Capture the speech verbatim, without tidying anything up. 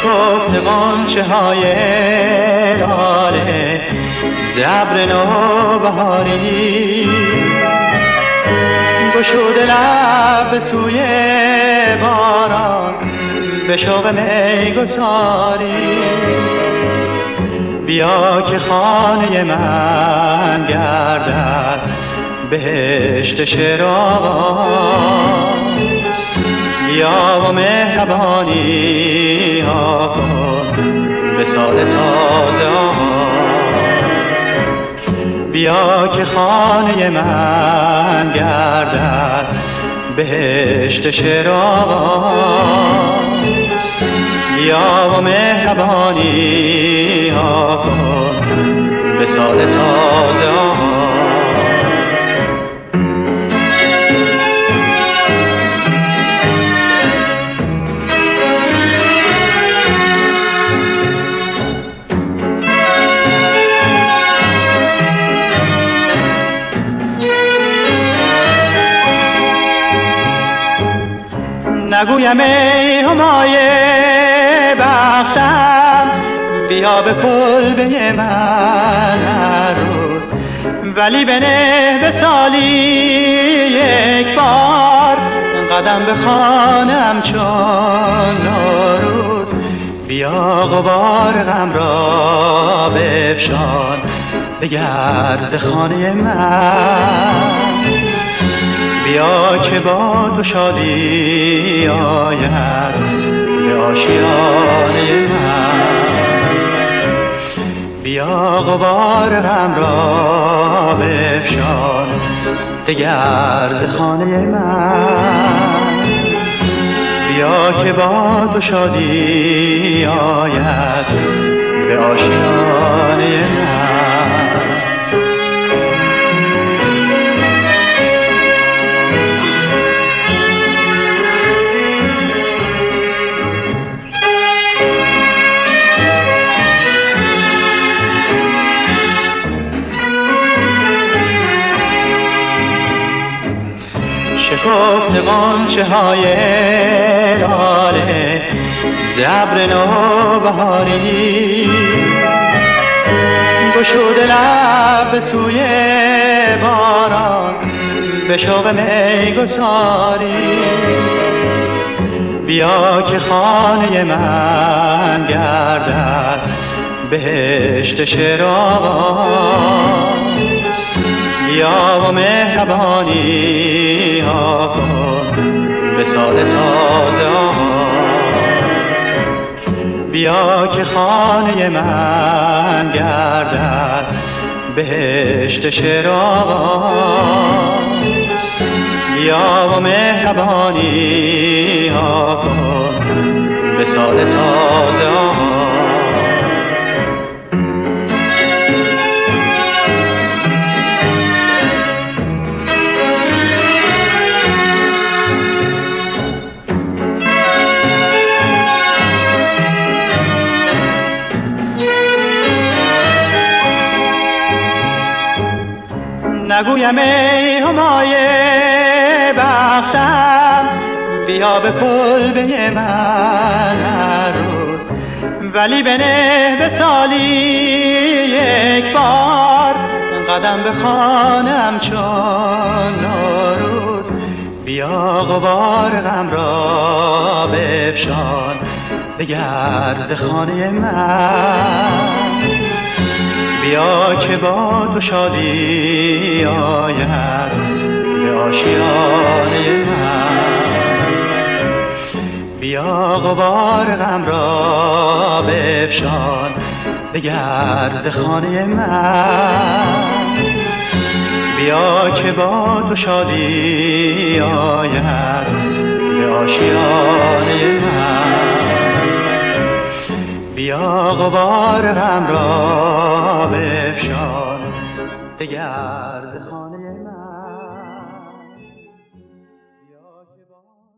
شکفت غنچه های لاله ز ابر نوبهاری، گشوده لب به سوی باران به شوق میگساری. بیا که خانه من گردد بهشت شیرآواز، بیا و مهربانی ها کن به سال تازه آغاز. بیا که خانه من گردد بهشت شیرآواز، بیا و مهربانی ها کن به سال تازه آغاز. نگویم ای همای بختم بیا به کلبه من هر روز، ولی بنه به سالی یک بار قدم به خانم چون نوروز. بیا غبار غم را بفشان بگرد ز خانه من، بیا که با تو شادی آید به آشیانه من. بیا غبار غم را بفشان دگر ز خانه من، بیا که با تو شادی آید به آشیانه من. شکفت غنچه های لاله ز ابر نوبهاری، گشوده لب به سوی باران به شوق میگساری. بیا که خانه من گردد بهشت شیرآواز، بیا و مهربانی ها کن به سال تازه آغاز. بیا که خانه من گردد بهشت شیرآواز، بیا و مهربانی ها کن به سال تازه آغاز. نگویم ای همای بختم بیا به کلبه من هر روز، ولی بنه به سالی یک بار قدم به خانم چون نوروز. بیا غبار غم را بفشان بگرد ز خانه من، بیا که با تو شادی آید به آشیانه من. بیا غبار غم را بفشان بگرد ز خانه من، بیا که با تو شادی آید به آشیانه من. بیا غبار غم را بفشان دگر ز خانه من، بیا که با